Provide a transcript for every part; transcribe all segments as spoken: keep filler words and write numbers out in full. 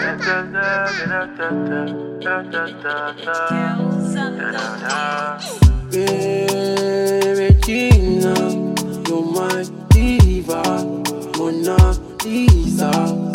Regina, you're my diva, Mona Lisa.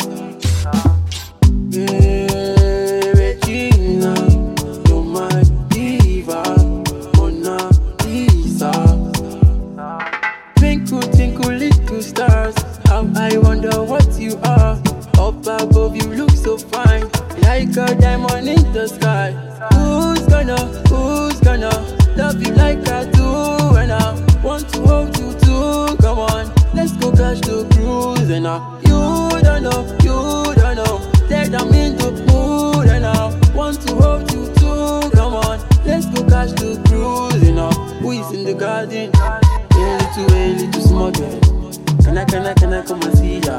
Regina, you're my diva, Mona Lisa. Twinkle, twinkle, little stars, how I wonder what you are. Up above you look so fine, like a diamond in the sky. Who's gonna, who's gonna love you like I do? And I want to hold you too. Come on, let's go catch the cruise. And I, you don't know, you don't know that I'm in the mood. And I want to hold you too. Come on, let's go catch the cruise. And I, who is in the garden? A little, a little small girl. Can I, can I, can I come and see ya?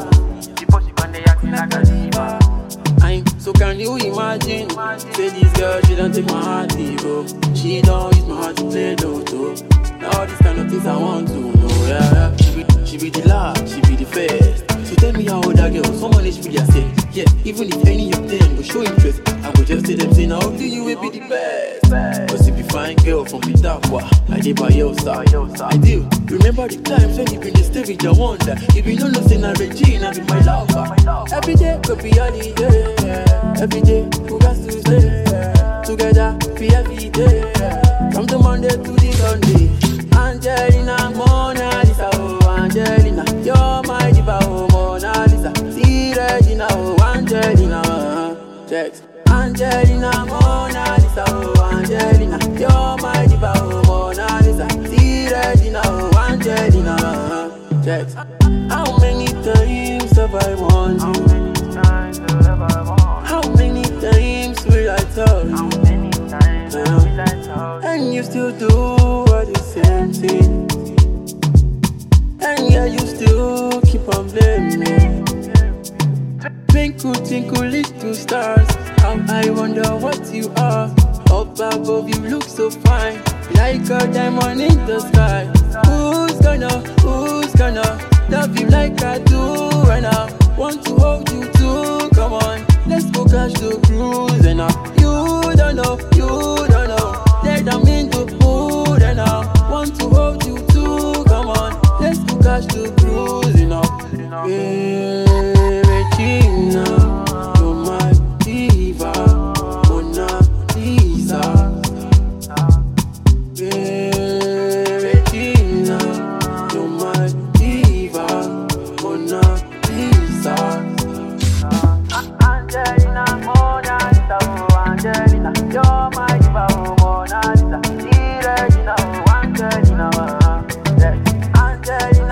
I'm so can you imagine? Say this girl, she don't take my heart to go. She don't use my heart to play lotto. All these kind of things I want to know, yeah, yeah. She be, she be the last, she be the first. So tell me how old that girl, someone is really say. Yeah, even if any of them will show interest, I will just tell them, say now do you will be the best. Cause if you find girl from Pitaqua, I did by your side. I do. Remember the times when you been the stage, I wonder if you know nothing, I Regina be my lover. Every day could be holiday. Every day we got to stay together for every day. From the Monday to the Sunday. Angelina, Mona Lisa, oh Angelina, you're my diva, oh Mona Lisa. See Regina, oh Angelina, text. Angelina, Mona Lisa, oh Angelina, you're my diva, oh Mona Lisa. See Regina, oh Angelina, text. How many times have I wanted you? How many times will I tell you? And you still do what the same thing. And yeah, you still keep on blaming me. Twinkle, twinkle, little stars, how I wonder what you are. Up above you look so fine, like a diamond in the sky. Who's gonna, who's gonna love you like I do? And I want to hold you too. Come on, let's go catch the cruise. And I, you don't know, you don't know that I'm in the mood. And I want to hold you too. Come on, let's go catch the cruise. And I, yeah, Regina, you're my diva, Mona Lisa. Yeah, Regina, you're my diva, Mona Lisa. Angelina, Mona Lisa, oh Angelina, you're my diva, oh Mona Lisa. See Regina, oh Angelina, yeah. Angelina.